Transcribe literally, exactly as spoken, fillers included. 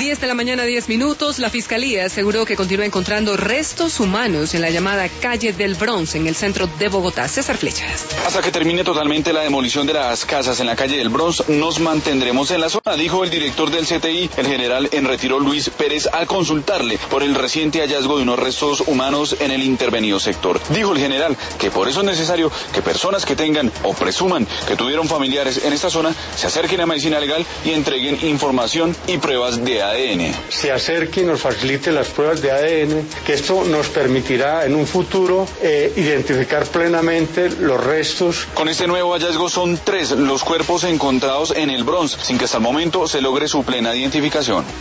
diez de la mañana, diez minutos. La Fiscalía aseguró que continúa encontrando restos humanos en la llamada calle del Bronx, en el centro de Bogotá. César Flechas. Hasta que termine totalmente la demolición de las casas en la calle del Bronx, nos mantendremos en la zona, dijo el director del C T I, el general en retiro Luis Pérez, al consultarle por el reciente hallazgo de unos restos humanos en el intervenido sector. Dijo el general que por eso es necesario que personas que tengan o presuman que tuvieron familiares en esta zona se acerquen a Medicina Legal y entreguen información y pruebas de A D N. Se acerque y nos facilite las pruebas de A D N, que esto nos permitirá en un futuro eh, identificar plenamente los restos. Con este nuevo hallazgo son tres los cuerpos encontrados en el Bronx, sin que hasta el momento se logre su plena identificación.